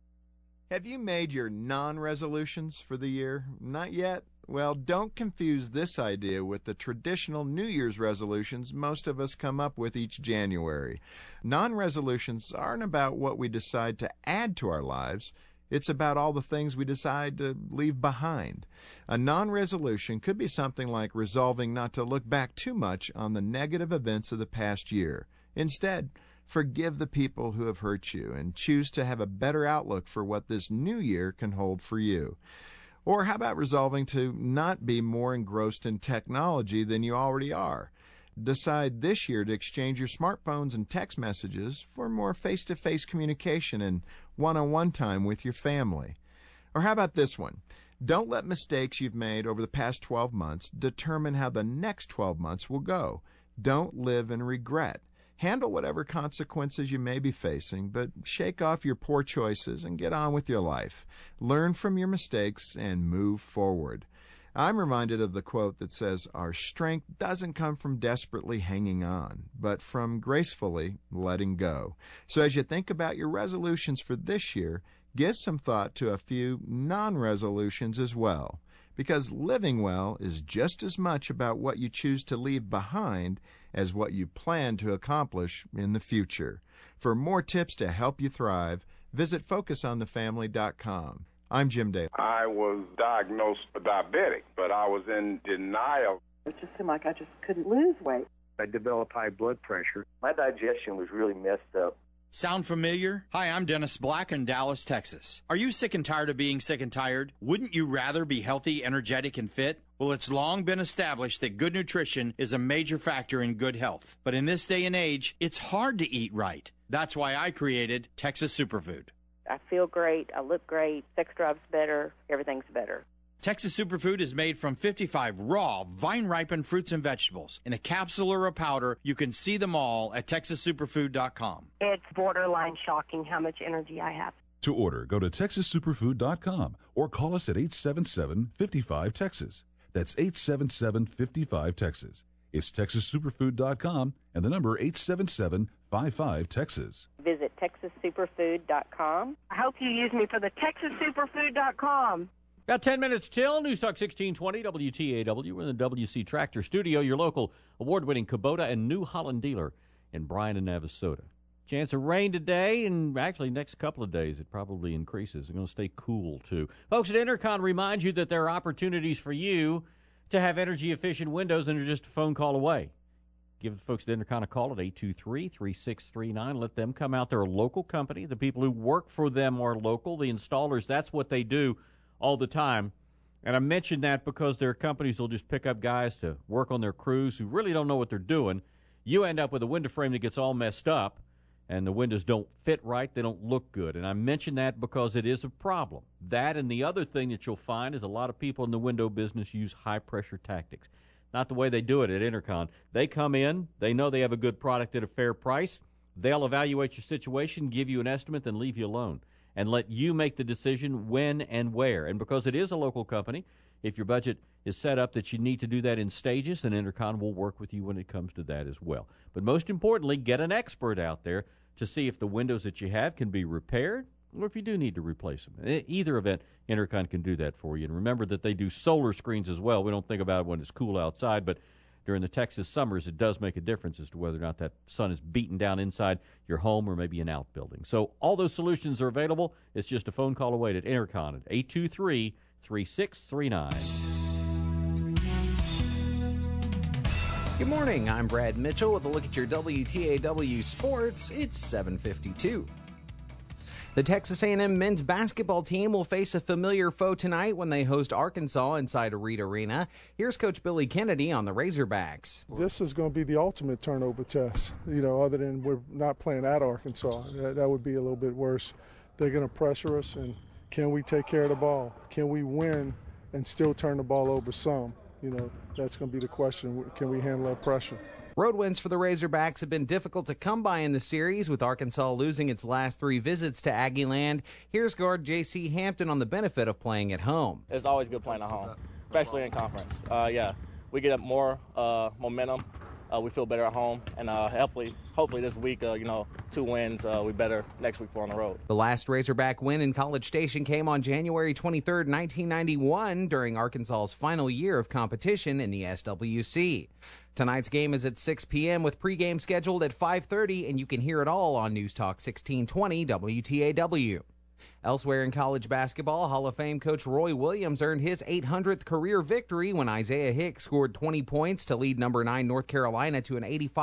Have you made your non-resolutions for the year? Not yet? Well, don't confuse this idea with the traditional New Year's resolutions most of us come up with each January. Non-resolutions aren't about what we decide to add to our lives. It's about all the things we decide to leave behind. A non-resolution could be something like resolving not to look back too much on the negative events of the past year. Instead, forgive the people who have hurt you and choose to have a better outlook for what this new year can hold for you. Or how about resolving to not be more engrossed in technology than you already are? Decide this year to exchange your smartphones and text messages for more face-to-face communication and one-on-one time with your family. Or how about this one? Don't let mistakes you've made over the past 12 months determine how the next 12 months will go. Don't live in regret. Handle whatever consequences you may be facing, but shake off your poor choices and get on with your life. Learn from your mistakes and move forward. I'm reminded of the quote that says, "Our strength doesn't come from desperately hanging on, but from gracefully letting go." So as you think about your resolutions for this year, give some thought to a few non-resolutions as well, because living well is just as much about what you choose to leave behind as what you plan to accomplish in the future. For more tips to help you thrive, visit FocusOnTheFamily.com. I'm Jim Daly. I was diagnosed diabetic, but I was in denial. It just seemed like I just couldn't lose weight. I developed high blood pressure. My digestion was really messed up. Sound familiar? Hi, I'm Dennis Black in Dallas, Texas. Are you sick and tired of being sick and tired? Wouldn't you rather be healthy, energetic, and fit? Well, it's long been established that good nutrition is a major factor in good health. But in this day and age, it's hard to eat right. That's why I created Texas Superfood. I feel great. I look great. Sex drive's better. Everything's better. Texas Superfood is made from 55 raw, vine-ripened fruits and vegetables. In a capsule or a powder, you can see them all at TexasSuperfood.com. It's borderline shocking how much energy I have. To order, go to TexasSuperfood.com or call us at 877-55-TEXAS. That's 877-55-TEXAS. It's TexasSuperfood.com and the number 55 Texas. Visit TexasSuperfood.com. I hope you use me for the TexasSuperfood.com. Got 10 minutes till. News Talk 1620 WTAW. We're in the WC Tractor Studio, your local award-winning Kubota and New Holland dealer in Bryan and Navasota. Chance of rain today, and actually next couple of days it probably increases. It's going to stay cool, too. Folks at Intercon remind you that there are opportunities for you to have energy-efficient windows, and they're just a phone call away. Give the folks at Intercon a call at 823-3639. Let them come out. They're a local company. The people who work for them are local. The installers, that's what they do all the time. And I mention that because there are companies that will just pick up guys to work on their crews who really don't know what they're doing. You end up with a window frame that gets all messed up, and the windows don't fit right. They don't look good. And I mention that because it is a problem. That and the other thing that you'll find is a lot of people in the window business use high-pressure tactics. Not the way they do it at Intercon. They come in, they know they have a good product at a fair price. They'll evaluate your situation, give you an estimate, then leave you alone and let you make the decision when and where. And because it is a local company, if your budget is set up that you need to do that in stages, then Intercon will work with you when it comes to that as well. But most importantly, get an expert out there to see if the windows that you have can be repaired or if you do need to replace them. Either event, Intercon can do that for you. And remember that they do solar screens as well. We don't think about it when it's cool outside, but during the Texas summers, it does make a difference as to whether or not that sun is beaten down inside your home or maybe an outbuilding. So all those solutions are available. It's just a phone call away at Intercon at 823-3639. Good morning. I'm Brad Mitchell with a look at your WTAW sports. It's 7:52. The Texas A&M men's basketball team will face a familiar foe tonight when they host Arkansas inside Reed Arena. Here's Coach Billy Kennedy on the Razorbacks. This is going to be the ultimate turnover test, other than we're not playing at Arkansas. That would be a little bit worse. They're going to pressure us, and can we take care of the ball? Can we win and still turn the ball over some? That's going to be the question. Can we handle that pressure? Road wins for the Razorbacks have been difficult to come by in the series, with Arkansas losing its last 3 visits to Aggieland. Here's guard J.C. Hampton on the benefit of playing at home. It's always good playing at home, especially in conference. We get more momentum. We feel better at home, and hopefully this week, 2 wins, we better next week for on the road. The last Razorback win in College Station came on January 23, 1991, during Arkansas's final year of competition in the SWC. Tonight's game is at 6 p.m. with pregame scheduled at 5:30, and you can hear it all on News Talk 1620 WTAW. Elsewhere in college basketball, Hall of Fame coach Roy Williams earned his 800th career victory when Isaiah Hicks scored 20 points to lead number 9 North Carolina to an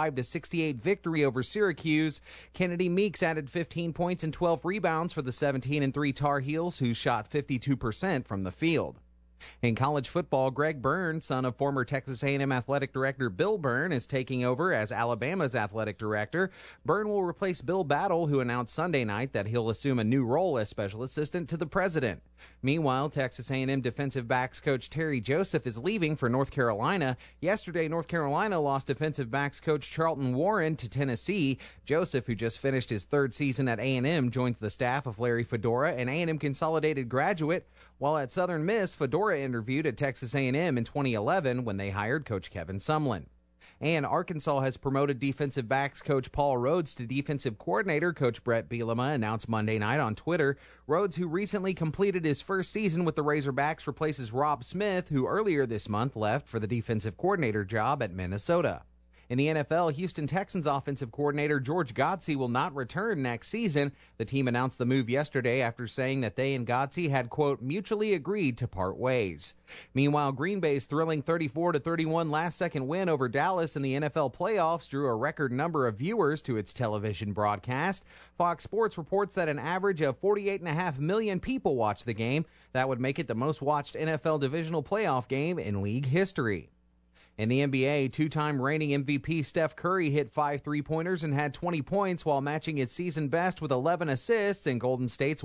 85-68 victory over Syracuse. Kennedy Meeks added 15 points and 12 rebounds for the 17-3 Tar Heels, who shot 52% from the field. In college football, Greg Byrne, son of former Texas A&M athletic director Bill Byrne, is taking over as Alabama's athletic director. Byrne will replace Bill Battle, who announced Sunday night that he'll assume a new role as special assistant to the president. Meanwhile, Texas A&M defensive backs coach Terry Joseph is leaving for North Carolina. Yesterday, North Carolina lost defensive backs coach Charlton Warren to Tennessee. Joseph, who just finished his 3rd season at A&M, joins the staff of Larry Fedora, an A&M Consolidated graduate. While at Southern Miss, Fedora interviewed at Texas A&M in 2011 when they hired Coach Kevin Sumlin. And Arkansas has promoted defensive backs coach Paul Rhodes to defensive coordinator. Coach Brett Bielema announced Monday night on Twitter. Rhodes, who recently completed his first season with the Razorbacks, replaces Rob Smith, who earlier this month left for the defensive coordinator job at Minnesota. In the NFL, Houston Texans offensive coordinator George Godsey will not return next season. The team announced the move yesterday after saying that they and Godsey had, quote, mutually agreed to part ways. Meanwhile, Green Bay's thrilling 34-31 last-second win over Dallas in the NFL playoffs drew a record number of viewers to its television broadcast. Fox Sports reports that an average of 48.5 million people watched the game. That would make it the most-watched NFL divisional playoff game in league history. In the NBA, 2-time reigning MVP Steph Curry hit 5 3-pointers and had 20 points while matching his season best with 11 assists in Golden State's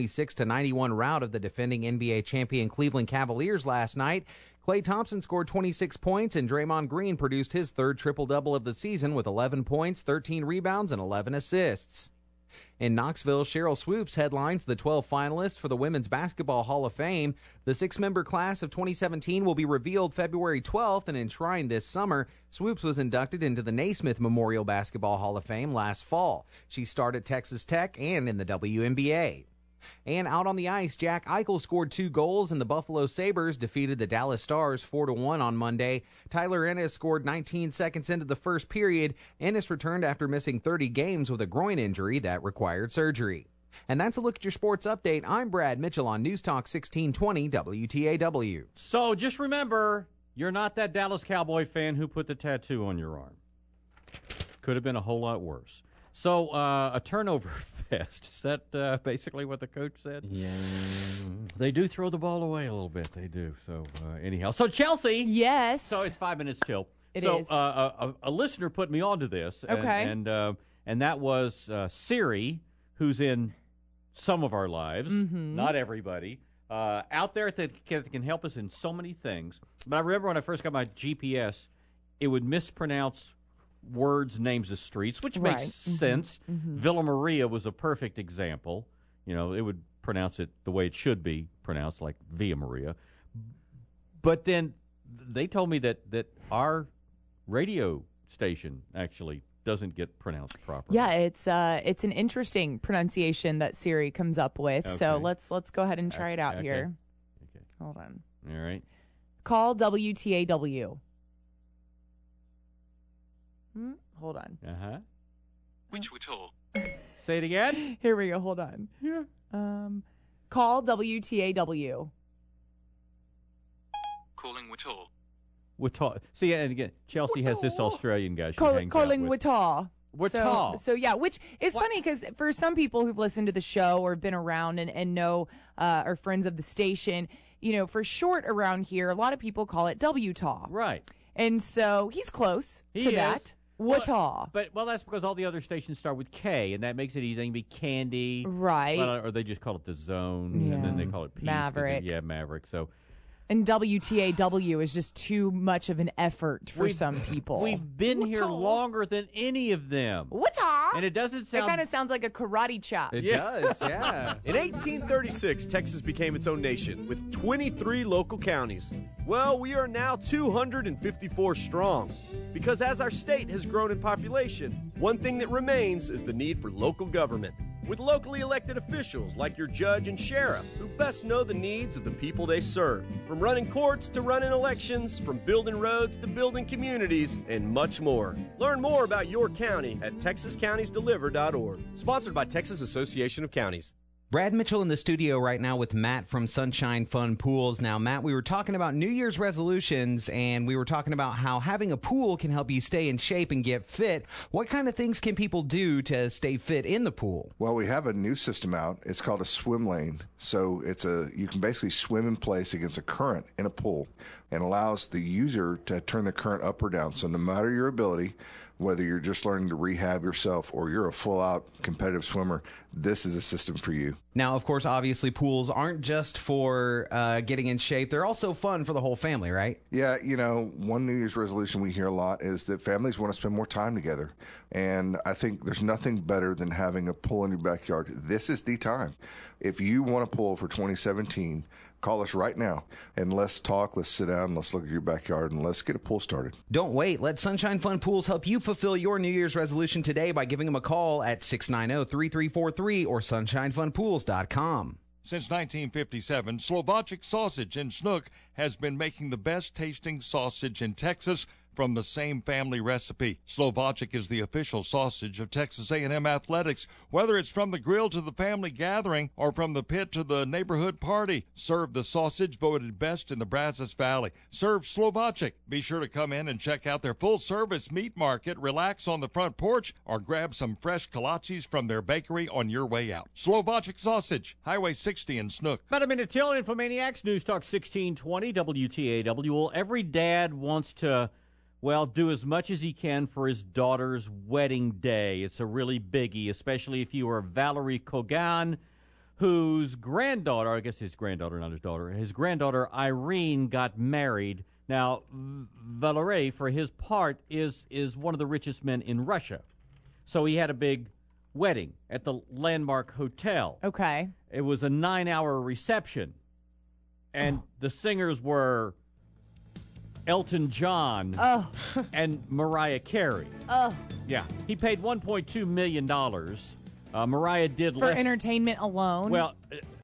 126-91 rout of the defending NBA champion Cleveland Cavaliers last night. Klay Thompson scored 26 points, and Draymond Green produced his 3rd triple-double of the season with 11 points, 13 rebounds, and 11 assists. In Knoxville, Cheryl Swoops headlines the 12 finalists for the Women's Basketball Hall of Fame. The 6-member class of 2017 will be revealed February 12th and enshrined this summer. Swoops was inducted into the Naismith Memorial Basketball Hall of Fame last fall. She starred at Texas Tech and in the WNBA. And out on the ice, Jack Eichel scored 2 goals, and the Buffalo Sabres defeated the Dallas Stars 4-1 on Monday. Tyler Ennis scored 19 seconds into the first period. Ennis returned after missing 30 games with a groin injury that required surgery. And that's a look at your sports update. I'm Brad Mitchell on News Talk 1620 WTAW. So just remember, you're not that Dallas Cowboy fan who put the tattoo on your arm. Could have been a whole lot worse. So, a turnover fest. Is that basically what the coach said? Yeah. They do throw the ball away a little bit. They do. So, anyhow. So, Chelsea. Yes. So, it's 5 minutes till. It so, is. A listener put me onto this. Okay. And that was Siri, who's in some of our lives. Mm-hmm. Not everybody. Out there that can help us in so many things. But I remember when I first got my GPS, it would mispronounce words, names of streets, which makes sense. Mm-hmm. Villa Maria was a perfect example. You know, it would pronounce it the way it should be pronounced, like Via Maria. But then they told me that our radio station actually doesn't get pronounced properly. Yeah, it's an interesting pronunciation that Siri comes up with. Okay. So let's go ahead and try it out Okay. here. Okay. Hold on. All right. Call WTAW. Hold on. Uh-huh. Which would all? Say it again. Here we go. Hold on. Yeah. Call WTAW. Calling Wittall. Wittall. See, and again, Chelsea has this Australian guy she hangs Calling out with. Wittall. Wittall. So yeah, which is funny because for some people who've listened to the show or been around and know are friends of the station, you know, for short around here, a lot of people call it W-Taw. Right. And so he's close to that. Wittall. Well, that's because all the other stations start with K, and that makes it easy. They can be Candy. Right. Or they just call it The Zone, and then they call it Peace. Maverick. Maverick. So. And WTAW is just too much of an effort for some people. We've been here longer than any of them. Wittall. And it doesn't sound... It kind of sounds like a karate chop. It does, yeah. In 1836, Texas became its own nation with 23 local counties. Well, we are now 254 strong. Because as our state has grown in population, one thing that remains is the need for local government. With locally elected officials like your judge and sheriff who best know the needs of the people they serve. From running courts to running elections, from building roads to building communities, and much more. Learn more about your county at TexasCountiesDeliver.org. Sponsored by Texas Association of Counties. Brad Mitchell in the studio right now with Matt from Sunshine Fun Pools. Now, Matt, we were talking about New Year's resolutions, and we were talking about how having a pool can help you stay in shape and get fit. What kind of things can people do to stay fit in the pool? Well, we have a new system out. It's called a swim lane. So you can basically swim in place against a current in a pool and allows the user to turn the current up or down. So no matter your ability, whether you're just learning to rehab yourself or you're a full-out competitive swimmer, this is a system for you. Now, of course, obviously, pools aren't just for getting in shape. They're also fun for the whole family, right? Yeah, you know, one New Year's resolution we hear a lot is that families want to spend more time together. And I think there's nothing better than having a pool in your backyard. This is the time. If you want a pool for 2017, call us right now, and let's talk, let's sit down, let's look at your backyard, and let's get a pool started. Don't wait. Let Sunshine Fun Pools help you fulfill your New Year's resolution today by giving them a call at 690-3343 or sunshinefunpools.com. Since 1957, Slovačić Sausage in Snook has been making the best tasting sausage in Texas from the same family recipe. Slovačić is the official sausage of Texas A&M Athletics. Whether it's from the grill to the family gathering or from the pit to the neighborhood party, serve the sausage voted best in the Brazos Valley. Serve Slovačić. Be sure to come in and check out their full-service meat market, relax on the front porch, or grab some fresh kolaches from their bakery on your way out. Slovačić Sausage, Highway 60 in Snook. About a minute till Infomaniacs, News Talk 1620 WTAW. Well, every dad wants to, well, do as much as he can for his daughter's wedding day. It's a really biggie, especially if you are Valerie Kogan, whose granddaughter, I guess his granddaughter, not his daughter, his granddaughter Irene got married. Now, Valerie, for his part, is one of the richest men in Russia. So he had a big wedding at the Landmark Hotel. Okay. It was a 9-hour reception, and the singers were Elton John and Mariah Carey. Yeah, he paid $1.2 million. Mariah did for entertainment alone. Well,